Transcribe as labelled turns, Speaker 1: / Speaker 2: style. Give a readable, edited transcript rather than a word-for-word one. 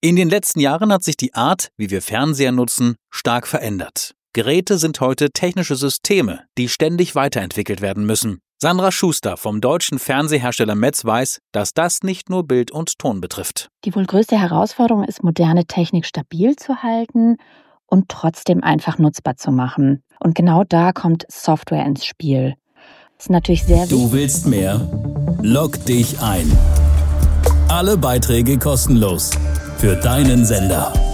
Speaker 1: In den letzten Jahren hat sich die Art, wie wir Fernseher nutzen, stark verändert. Geräte sind heute technische Systeme, die ständig weiterentwickelt werden müssen. Sandra Schuster vom deutschen Fernsehersteller Metz weiß, dass das nicht nur Bild und Ton betrifft.
Speaker 2: Die wohl größte Herausforderung ist, moderne Technik stabil zu halten und trotzdem einfach nutzbar zu machen. Und genau da kommt Software ins Spiel. Das ist natürlich sehr wichtig.
Speaker 3: Du willst mehr? Log dich ein. Alle Beiträge kostenlos für deinen Sender.